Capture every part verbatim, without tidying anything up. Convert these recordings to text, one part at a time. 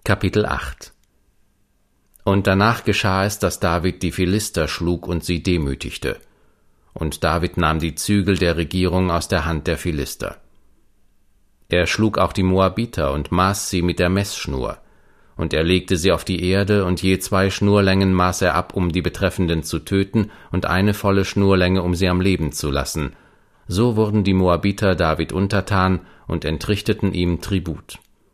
Kapitel acht. Und danach geschah es, dass David die Philister schlug und sie demütigte. Und David nahm die Zügel der Regierung aus der Hand der Philister. Er schlug auch die Moabiter und maß sie mit der Messschnur. Und er legte sie auf die Erde, und je zwei Schnurlängen maß er ab, um die Betreffenden zu töten, und eine volle Schnurlänge, um sie am Leben zu lassen. So wurden die Moabiter David untertan und entrichteten ihm Tribut.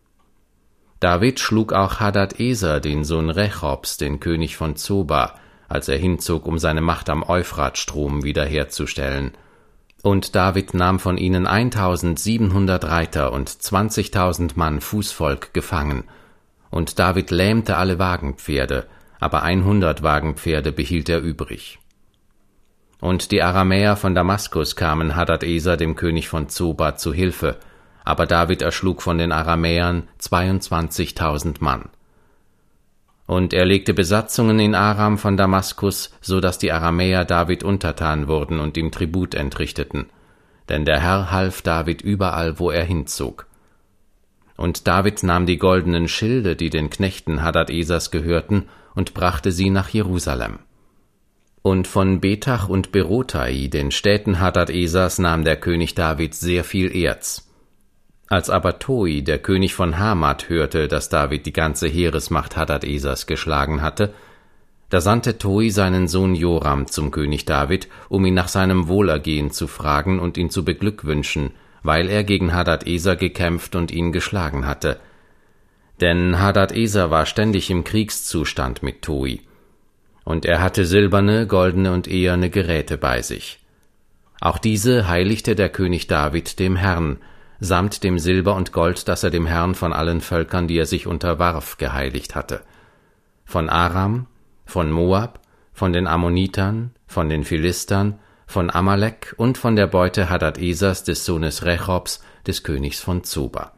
David schlug auch Hadad-Eser, den Sohn Rechobs, den König von Zoba, als er hinzog, um seine Macht am Euphratstrom wiederherzustellen. Und David nahm von ihnen eintausendsiebenhundert Reiter und zwanzigtausend Mann Fußvolk gefangen. Und David lähmte alle Wagenpferde, aber einhundert Wagenpferde behielt er übrig. Und die Aramäer von Damaskus kamen Hadad-Eser, dem König von Zoba, zu Hilfe, aber David erschlug von den Aramäern zweiundzwanzigtausend Mann. Und er legte Besatzungen in Aram von Damaskus, so dass die Aramäer David untertan wurden und ihm Tribut entrichteten, denn der Herr half David überall, wo er hinzog. Und David nahm die goldenen Schilde, die den Knechten Hadad-Esers gehörten, und brachte sie nach Jerusalem. Und von Betach und Berotai, den Städten Hadad-Esers, nahm der König David sehr viel Erz. Als aber Toi, der König von Hamat, hörte, dass David die ganze Heeresmacht Hadad-Esers geschlagen hatte, da sandte Toi seinen Sohn Joram zum König David, um ihn nach seinem Wohlergehen zu fragen und ihn zu beglückwünschen, weil er gegen Hadad-Eser gekämpft und ihn geschlagen hatte. Denn Hadad-Eser war ständig im Kriegszustand mit Toi. Und er hatte silberne, goldene und eherne Geräte bei sich. Auch diese heiligte der König David dem Herrn, samt dem Silber und Gold, das er dem Herrn von allen Völkern, die er sich unterwarf, geheiligt hatte. Von Aram, von Moab, von den Ammonitern, von den Philistern, von Amalek und von der Beute Hadad-Esers, des Sohnes Rechobs, des Königs von Zoba.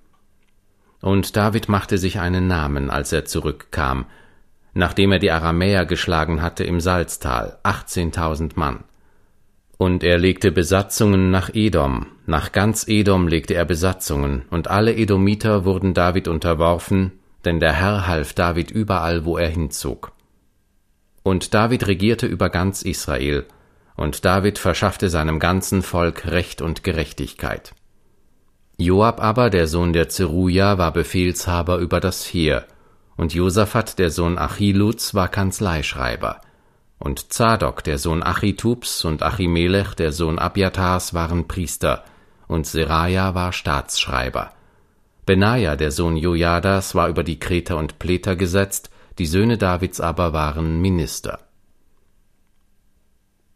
Und David machte sich einen Namen, als er zurückkam, nachdem er die Aramäer geschlagen hatte im Salztal, achtzehntausend Mann. Und er legte Besatzungen nach Edom, nach ganz Edom legte er Besatzungen, und alle Edomiter wurden David unterworfen, denn der Herr half David überall, wo er hinzog. Und David regierte über ganz Israel, und David verschaffte seinem ganzen Volk Recht und Gerechtigkeit. Joab aber, der Sohn der Zeruja, war Befehlshaber über das Heer, und Josaphat, der Sohn Achiluds, war Kanzleischreiber. Und Zadok, der Sohn Achitubs, und Achimelech, der Sohn Abjatars, waren Priester, und Seraja war Staatsschreiber. Benaja, der Sohn Jojadas, war über die Kreter und Pleter gesetzt, die Söhne Davids aber waren Minister.